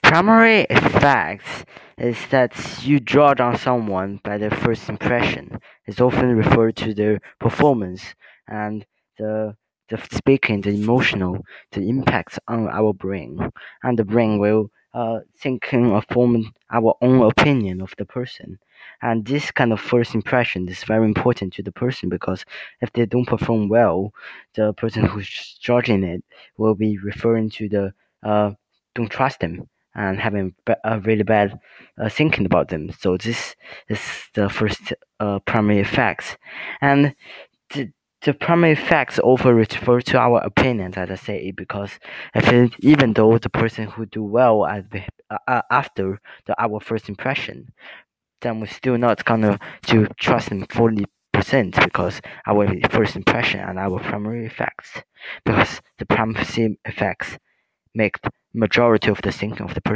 Primary effects is that you draw down someone by their first impression. It's often referred to their performance and the the speaking, the emotional, the impacts on our brain, and the brain will thinking or form our own opinion of the person. And this kind of first impression is very important to the person because if they don't perform well, the person who's judging it will be referring to the don't trust them and having a really bad thinking about them. So this is the first primary effects, and the, the primary effects often refer to our opinions, as I say, because even though the person who do well after our first impression, then we're still not gonna to trust them fully percent because our first impression and our primary effects, because the primary effects make the majority of the thinking of the person.